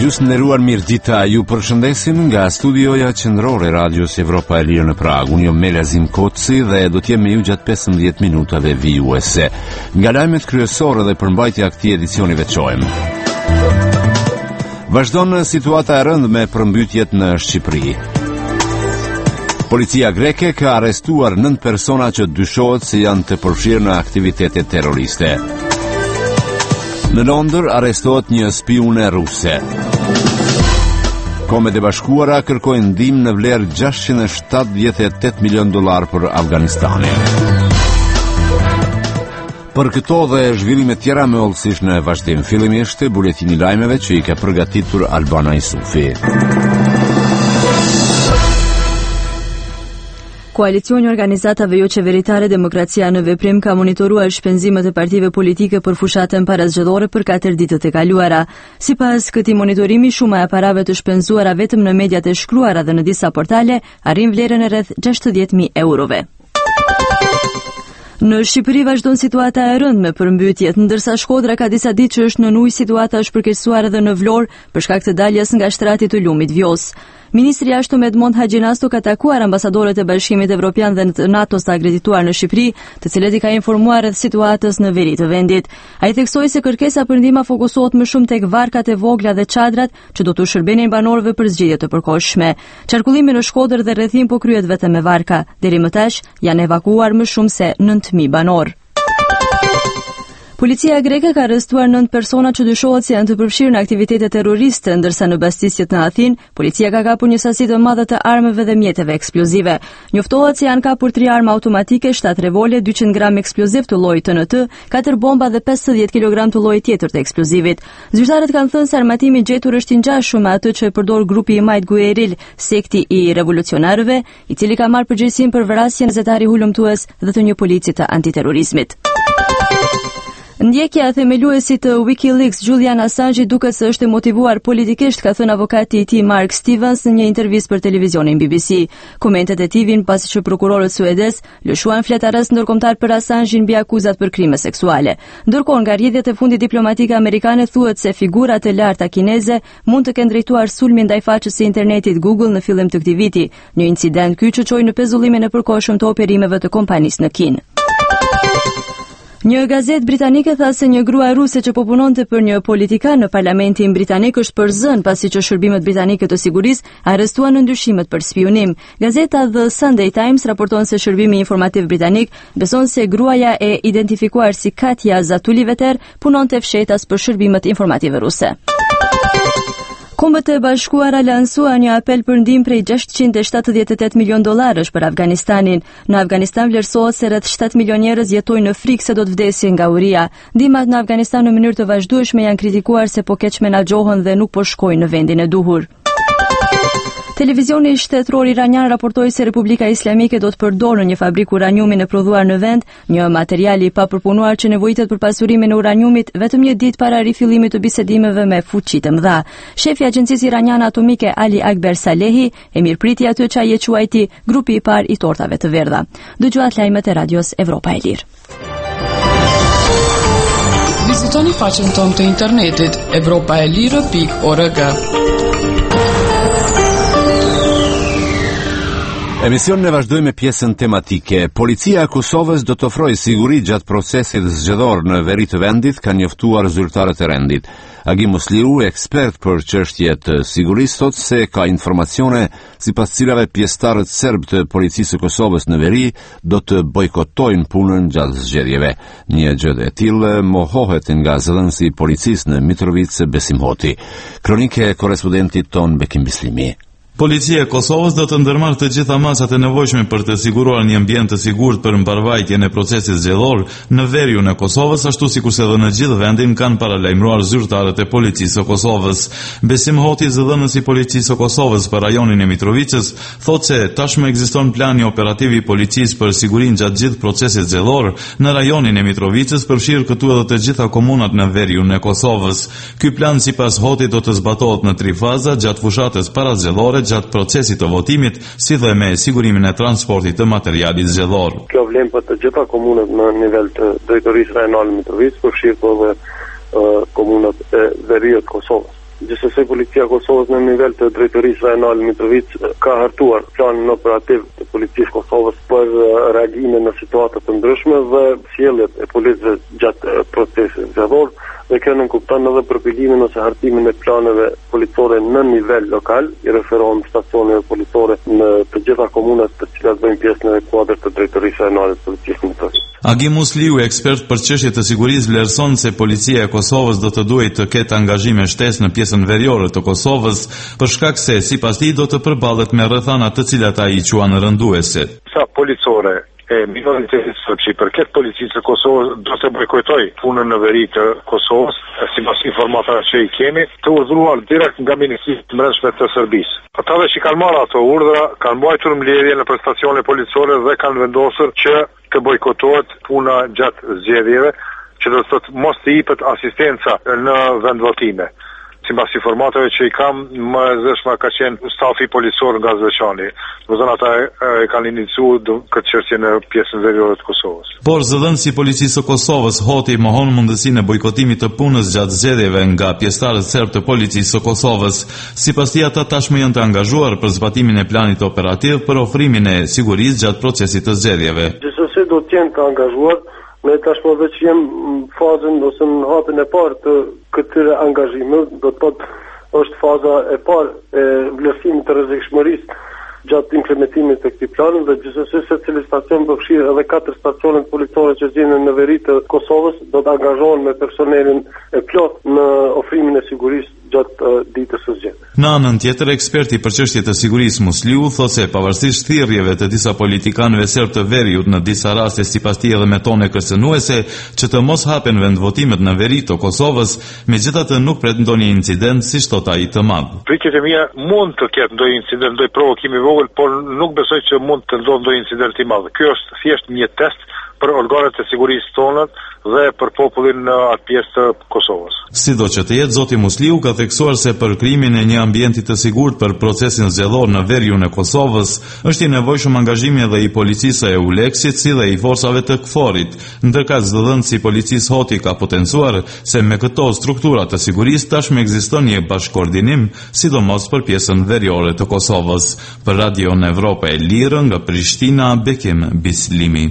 dëgjues, nderuar mirëdita, ju përshëndesim nga studioja qendrore Radios Evropa e Lirë në Prag. Unë jam Melazim Koci dhe do të jem me ju gjatë 15 minutave vijuese. Nga lajmet kryesore dhe përmbajtja e këtij edicioni veçojmë. Vazhdon situata e rëndë me përmbytjet në Shqipëri. Policia greke ka arrestuar 9 persona që dyshohet se janë të përfshirë në aktivitete terroriste. Në Londër arrestohet një spiune ruse. Kombet e Bashkuara kërkojnë ndihmë në vlerë $678 milion për Afganistanin. Për këto dhe zhvillime tjera me hollësisht në vazhdim, fillimisht buletini i lajmeve që i ka përgatitur Albana Isufi. Koalicioni i organizatave jo qeveritare Demokracia në Veprim ka monitoruar shpenzimet e partive politike për fushatën parazgjedhore për 4 ditët e kaluara. Sipas këtij monitorimi, shuma e parave të shpenzuara vetëm në mediat e shkruara dhe në disa portale arrin vlerën e rreth 60.000 eurove. Në Shqipëri vazhdon situata e rëndë me përmbytjet, ndërsa Shkodra ka disa ditë që është në ujë, situata është përkeqësuar edhe në Vlorë për shkak të daljes nga shtrati të lumit Vjos. Ministri i Jashtëm Edmond Haxhinasto ka takuar ambasadorët e Bashkimit Evropian dhe të NATO-s të akredituar në Shqipëri, të cilët i ka informuar rreth situatës në veri të vendit. Ai theksoi se kërkesa për ndihmë fokusohet më shumë tek varkat e vogla dhe çadrat që do të shërbenin banorëve për zgjedhje të përkohshme. Qarkullimi në Shkodër dhe rrethim po kryhet vetëm me varka. Deri më tash janë evakuuar më shumë se 9.000 banor. Policia greke ka arrestuar 9 persona që dyshohet se janë të përfshirë në aktivitete terroriste, ndërsa në bastisjet në Athinë, policia ka kapur një sasi të madhe të armëve dhe mjeteve eksplozive. Njoftohet se janë kapur 3 armë automatike, 7 revole, 200 gram eksploziv të llojit TNT, 4 bomba dhe 50 kg të llojit tjetër të eksplozivit. Zyrtarët kanë thënë se armatimi i gjetur është i ngjashëm me atë që e përdor grupi i Majt Gueril, sekti i revolucionarëve, i cili ka marrë përgjegjësinë për vrasjen e gazetari hulumtues dhe të një polici të antiterrorizmit. Ndjekja e themeluesit të WikiLeaks Julian Assange duket se është motivuar politikisht, ka thënë avokati i tij Mark Stevens në një intervistë për televizionin BBC. Komentet e tij vijnë pasi që prokurorët suedez lëshuan flet arrest ndërkombëtar për Assange mbi akuzat për krime seksuale. Ndërkohë, nga rrjedhjet e fundit diplomatike amerikane thuhet se figurat e larta kineze mund të kenë drejtuar sulmin ndaj faqes së internetit Google në fillim të këtij viti, një incident ky që çoi në pezullimin e përkohshëm të operimeve të kompanisë në Kinë. Një gazetë britanike tha se një grua ruse që po punonte për një politikan në parlamentin britanik është përzën pasi që shërbimet britanike të sigurisë arrestuan në ndyshimet për spionim. Gazeta The Sunday Times raporton se shërbimi informativ britanik beson se gruaja e identifikuar si Katja Zatuliveter punonte fshetas për shërbimet informative ruse. Kombet e Bashkuara lansuan një apel për ndihmë prej $678 milion për Afganistanin. Në Afganistan vlerësohet se rreth 7 milion njerëz jetojnë në frikë se do të vdesin nga uria. Ndihmat në Afganistan në mënyrë të vazhdueshme janë kritikuar se po keq menaxhohen dhe nuk po shkojnë në vendin e duhur. Televizioni shtetëror iranian raportoi se Republika Islamike do të përdorë në një fabrikë uraniumi në prodhuar në vend, një material i papërpunuar që nevojitet për pasurimin e uraniumit vetëm një ditë para rifillimit të bisedimeve me fuqi të mëdha. Shefi i Agjencisë Iraniane Atomike Ali Akber Salehi e mirëpriti atë që ai e quajti grupi i parë i tortave të verdha. Dëgjuat lajmet e Radios Evropa e Lirë. Vizitoni faqen tonë të internetit evropaelire.org. Emisionin e vazhdoi me pjesën tematike. Policia e Kosovës do të ofrojë siguri gjatë procesit zgjedhor në veri të vendit, kanë njoftuar zyrtarët e rendit. Agim Musliu, ekspert për çështje të sigurisë, thotë se ka informacione sipas cilave pjesëtarët serb të policisë së Kosovës në veri do të bojkotojnë punën gjatë zgjedhjeve. Një gjë e tillë mohohet nga zëdhënësi i policisë në Mitrovica Besim Hoti. Kronike e korrespondentit ton Bekim Bislimi. Policia e Kosovës do të ndërmarrë të gjitha masat e nevojshme për të siguruar një ambient të sigurt për mbarvajtjen e procesit zgjedhor në veriun e Kosovës, ashtu sikurse edhe në gjithë vendin, kanë paralajmëruar zyrtarët e policisë së Kosovës. Besim Hoti, zëdhënësi i policisë së Kosovës për rajonin e Mitrovicës, thotë se tashmë ekziston plani operativ i policisë për sigurinë gjatë gjithë procesit zgjedhor në rajonin e Mitrovicës, përfshirë këtu edhe të gjitha komunat në veriun e Kosovës. Ky plan sipas Hotit do të zbatohet në 3 faza gjatë fushatës parazgjedhore, gjatë procesit të votimit, si dhe me sigurimin e transportit të materialit zgjedhor. Kjo vlen për të gjitha komunat në nivel të drejtorisë rajonale Mitrovicë, përfshirë edhe komunat e veriut Kosovës. Gjithsesi policia e Kosovës në nivel të drejtorisë rajonale Mitrovic ka hartuar planin operativ të policisë Kosovës për reagimin në situata të ndryshme dhe sjelljet e policëve gjatë procesit zgjedhor, dhe kjo nënkupton edhe përpilimin ose hartimin e planeve policore në nivel lokal, i referohem stacioneve policore në të gjitha komunat të cilat bëjnë pjesë në kuadër të drejtorisë rajonale të policisë Mitrovic. Agim Musliu, ekspert për çështje të sigurisë, vlerëson se policia e Kosovës do të duhet të ketë angazhime shtesë në pjesën veriore të Kosovës, për shkak se sipas tij do të përballet me rrethana të cilat ai quan rënduese. Sa policore e minoritetit sërb që i përket policisë së Kosovës do të bojkotoj punën në veri të Kosovës, sipas informatave që i kemi, të urdhëruar direkt nga Ministria e Brendshme të Serbisë. Ata që kanë marrë ato urdhra kanë mbajtur mbledhje në stacione policore dhe kanë vendosur që të bojkotohet puna gjatë zgjedhjeve, që do të thotë mos të jepet asistenca në vendvotime. Sipas informatave që i kam, më zëshma ka qenë stafi policor nga Zveçani. Do të ata kanë iniciuar këtë çështje në pjesën veriore të Kosovës. Por zëdhënësi i policisë së Kosovës Hoti mohon mundësinë e bojkotimit të punës gjatë zgjedhjeve nga pjesëtarët serb të policisë së Kosovës. Sipas tij ata tashmë janë të angazhuar për zbatimin e planit operativ për ofrimin e sigurisë gjatë procesit të zgjedhjeve. Gjithsesi do të jenë të angazhuar. Ne tashmë veç jem në fazën ose në hapin e parë të këtyre angazhimeve, do të thotë është faza e parë e vlerësimit të rrezikshmërisë gjatë implementimit të këtij plani dhe gjithsesi secili stacion përfshirë edhe 4 stacione policore që gjenden në veri të Kosovës do të angazhohen me personelin e plot në ofrimin e sigurisë gjatë ditës së zgjedhjeve. Në anën tjetër, eksperti për çështje të sigurisë Musliu thotë se pavarësisht thirrjeve të disa politikanëve serb të veriut në disa raste sipas tij edhe me tone kërcënuese që të mos hapen vendvotimet në veri të Kosovës, megjithatë nuk pret ndonjë incident siç thot ai të madh. Pritjet e mia mund të ketë ndonjë incident, ndonjë provokim i vogël, por nuk besoj që mund të ndodhë ndonjë incident i madh. Ky është thjesht një test për organet e sigurisë tonë dhe për popullin në atë pjesë të Kosovës. Sidoqë të jetë, zoti Musliu ka theksuar se për krijimin e një ambienti të sigurt për procesin zgjedhor në veriun e Kosovës është i nevojshëm angazhimi edhe i policisë së EULEX-it si dhe i forcave të KFOR-it, ndërkëse zëdhënësi i policisë Hoti ka potencuar se me këto struktura të sigurisë tashmë ekziston një bashkëkoordinim, sidomos për pjesën veriore të Kosovës. Për Radio Evropa e Lirë nga Prishtina, Bekim Bislimi.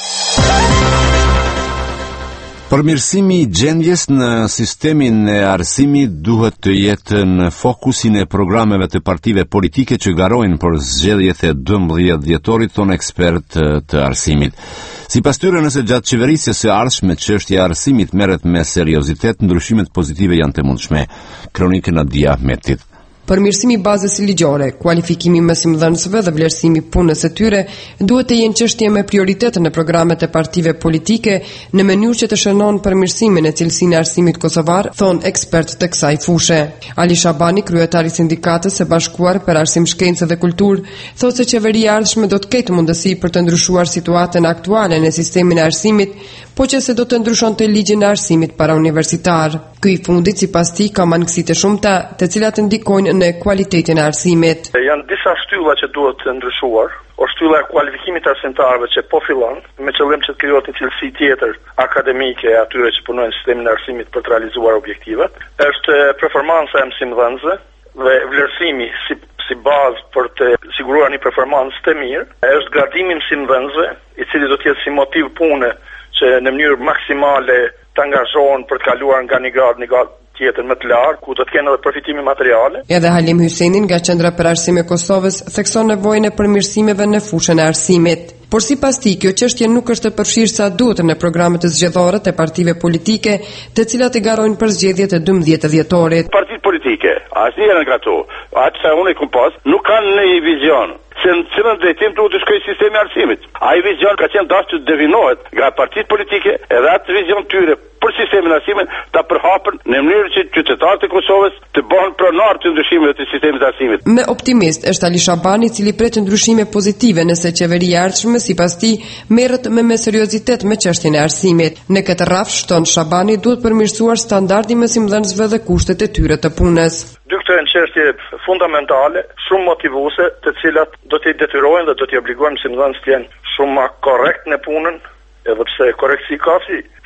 Përmirësimi i gjendjes në sistemin e arsimit duhet të jetë në fokusin e programeve të partive politike që garojnë për zgjedhjet e 12 dhjetorit, thon ekspert të arsimit. Sipas tyre, nëse gjatë qeverisjes së ardhshme çështja e arsimit merret me seriozitet, ndryshimet pozitive janë të mundshme. Kronikë Nadia Ahmetit. Përmirësimi i bazës ligjore, kualifikimi i mësimdhënësve dhe vlerësimi i punës së tyre duhet të jenë çështje me prioritet në programet e partive politike në mënyrë që të shënon përmirësimin e cilësinë e arsimit kosovar, thon ekspert të kësaj fushë. Ali Shabani, kryetari i Sindikatës së Bashkuar për Arsim, Shkencë dhe Kulturë, thotë se qeveria e ardhshme do të ketë mundësi për të ndryshuar situatën aktuale në sistemin e arsimit, po që se do të ndryshonte ligjin e arsimit para universitar. Ky i fundit sipas tij ka mangësi të shumta, të cilat ndikojnë në kualitetin e arsimit. Janë disa shtylla që duhet të ndryshuar. Shtylla e kualifikimit të arsimtarëve që po fillon, me qëllim që të krijohet një cilësi tjetër akademike e atyre që punojnë në sistemin e arsimit për të realizuar objektivat. Është performanca e mësimdhënësve dhe vlerësimi si bazë për të siguruar një performancë të mirë. Është gradimi i mësimdhënësve, i cili do të jetë si motiv pune që në mënyrë maksimale të angazhohen për të kaluar nga një grad tjetër më të lartë, ku do të kenë edhe përfitime materiale. Edhe Halim Hyseni nga Qendra për Arsim e Kosovës thekson nevojën e përmirësimeve në fushën e arsimit. Por sipas tij, kjo çështje nuk është e përfshirë sa duhet në programet zgjedhore të partive politike, të cilat i garojnë për zgjedhjet e 12 dhjetorit. Partitë politike, asnjëra nga ato, atë sa unë kompost, nuk kanë një vizion se në cilën drejtim duhet të shkojë sistemi i arsimit. Ai vizion ka qenë dashur të devinohet nga partitë politike, edhe atë vizion tyre për sistemin e arsimit ta përhapën në mënyrë që qytetarët e Kosovës të bëhen pronar të ndryshimeve të sistemit të arsimit. Me optimist është Ali Shabani, i cili pret ndryshime pozitive nëse qeveria e ardhshme sipas tij merret me seriozitet me çështjen e arsimit. Në këtë rrafsh, shton Shabani, duhet përmirësuar standardi mësimdhënësve dhe kushtet e tyre të punës. Dy këto janë çështje fundamentale, shumë motivuese, të cilat do t'i detyrojnë dhe do t'i obligojnë mësimdhënësit të jenë shumë më korrekt në punën, edhe pse korrektësi ka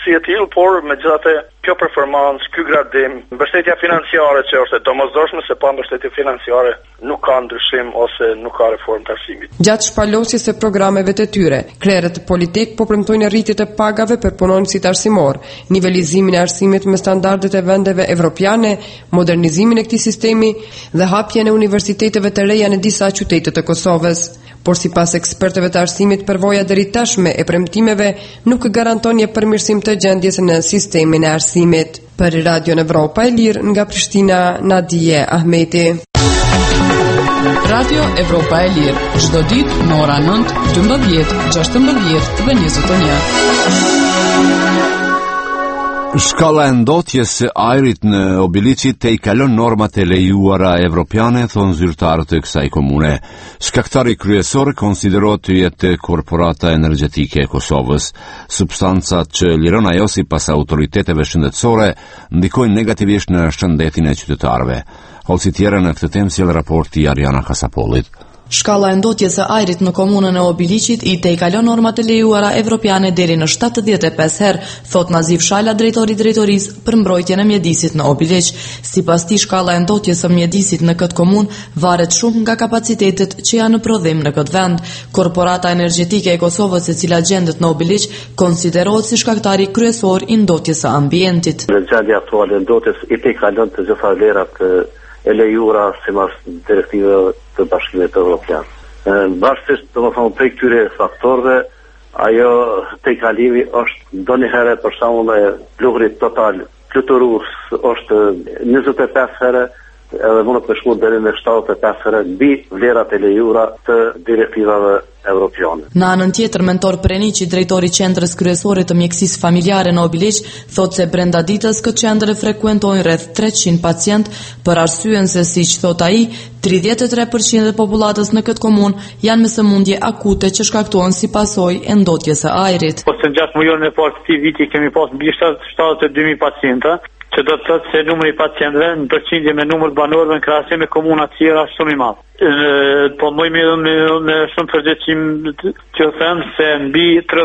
si e tillë, por megjithatë kjo performancë, ky gradim, mbështetja financiare që është e domosdoshme se pa mbështetje financiare nuk ka ndryshim ose nuk ka reformë të arsimit. Gjatë shpalosjes së programeve të tyre, krerët politik po premtojnë rritjet e pagave për punonësit arsimor, nivelizimin e arsimit me standardet e vendeve evropiane, modernizimin e këtij sistemi dhe hapjen e universiteteve të reja në disa qytete të Kosovës. Por sipas ekspertëve të arsimit, përvoja deri tashme e premtimeve nuk garanton një përmirësim të gjendjes në sistemin e arsimit. Për Radio Evropa e Lirë nga Prishtina, Nadije Ahmeti. Radio Evropa e Lirë, çdo ditë në ora 9, 12, 16 dhe 21. Shkalla e ndotjes së ajrit në Obiliqi te i kalon normat e lejuara evropiane, thonë zyrtarët e kësaj komune. Shkaktari kryesor konsiderohet të jetë Korporata Energjetike e Kosovës. Substancat që liron ajo sipas autoriteteve shëndetësore ndikojnë negativisht në shëndetin e qytetarëve. Holsi tjera në këtë temë sjell raporti Ariana Kasapolit. Shkalla e ndotjes së ajrit në komunën e Obiliqit i tejkalon normat e lejuara evropiane deri në 75 herë, thot Nazif Shala, drejtori i drejtorisë për mbrojtjen e mjedisit në Obiliq. Sipas tij, shkalla e ndotjes së mjedisit në këtë komunë varet shumë nga kapacitetet që janë në prodhim në këtë vend. Korporata Energjetike e Kosovës, e cila gjendet në Obiliq, konsiderohet si shkaktari kryesor i ndotjes së ambientit. Në gjendje aktuale e ndotjes i tejkalon të gjitha vlerat e lejuara sipas direktivave të Bashkimit Evropian. Varsisht domethënë prej këtyre faktorëve, ajo tejkalimi është ndonjëherë për shembull plugrit total fluturus është 25 herë, edhe mund të shkojë deri në 75 herë mbi vlerat e lejuara të direktivave evropiane. Në anën tjetër, mentor Preniqi, drejtori i qendrës kryesore të mjekësisë familjare në Obiliq, thotë se brenda ditës këtë qendër frekuentojnë rreth 300 pacient, për arsyen se, siç thot ai, 33% e popullatës në këtë komunë janë me sëmundje akute që shkaktohen si pasojë e ndotjes së ajrit. Ose në 6 muajin e parë të këtij viti kemi pas mbi 72.000 pacientë, që do të thotë se numri i pacientëve në përqindje me numër banorëve në krahasim me komuna të tjera është shumë i madh. Po më me shumë përgjithësim që them se mbi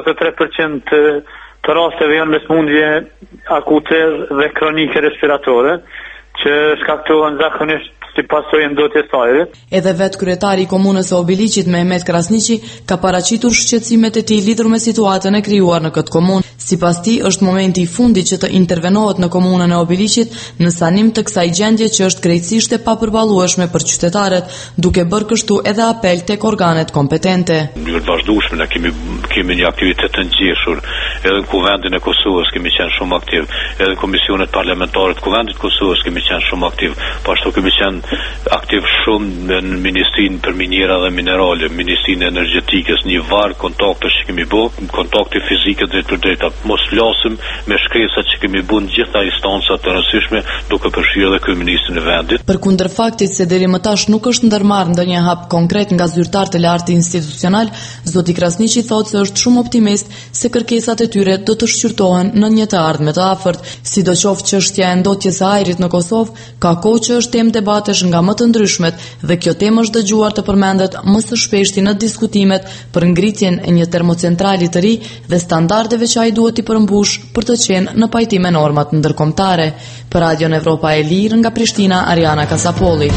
33% të rasteve janë me sëmundje akute dhe kronike respiratore, që shkaktohen zakonisht si pasojë ndotjes së ajrit. Edhe vetë kryetari i komunës së Obiliqit, Mehmet Krasniqi, ka paraqitur shqetësimet e tij lidhur me situatën e krijuar në këtë komunë. Sipas tij, është momenti i fundit që të intervenohet në komunën e Obiliqit në sanim të kësaj gjendje që është krejtësisht e papërballueshme për qytetarët, duke bërë kështu edhe apel tek organet kompetente. Në vazhdueshme ne kemi një aktivitet të ngjeshur, edhe në Kuvendin e Kosovës kemi qenë shumë aktiv, edhe në komisionet parlamentare të Kuvendit të Kosovës kemi qenë shumë aktiv, po ashtu kemi qenë aktiv shumë në Ministrinë për Minjera dhe Minerale, Ministrinë e Energjetikës, një varg kontaktesh që kemi bërë, kontakte fizike drejt për drejt. Mos flasim me shkresat që kemi bën gjitha instancat të rëndësishme, duke përfshirë edhe kryeministrin e vendit. Përkundër faktit se deri më tash nuk është ndërmarrë ndonjë hap konkret nga zyrtarët e lartë institucional, zoti Krasniqi thotë se është shumë optimist se kërkesat e tyre do të shqyrtohen në një të ardhme të afërt. Sidoqoftë çështja e ndotjes së ajrit në Kosovë ka kohë që është temë debatesh nga më të ndryshmet dhe kjo temë është dëgjuar të përmendet më së shpeshti në diskutimet për ngritjen e një termocentrali të ri dhe standardeve që ai duhet i përmbush për të qenë në pajtim me normat ndërkombëtare. Për Radio Evropa e Lirë nga Prishtina, Ariana Kasapolli.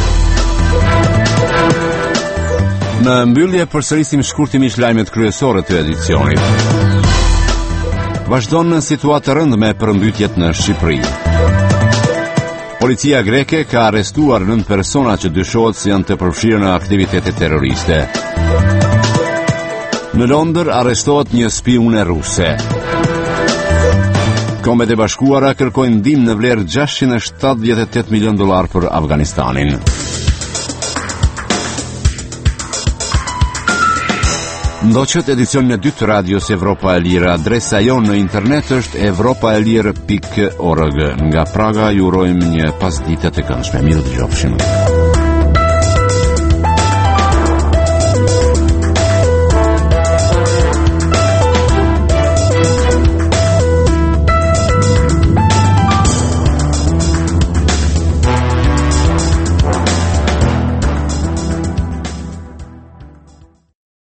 Në mbyllje përsërisim shkurtimisht lajmet kryesore të edicionit. Vazhdon në situatë rëndë me përmbytjet në Shqipëri. Policia greke ka arrestuar 9 persona që dyshohet se janë të përfshirë në aktivitete terroriste. Në Londër arrestohet një spiune ruse. Kombet e Bashkuara kërkojnë ndihmë në vlerë $678 milion për Afganistanin. Ndoqët edicionin e 2 të Radios Evropa e Lirë. Adresa jonë në internet është evropaelir.org. Nga Praga ju urojmë një pasditë të këndshme. Mirë dëgjofshim.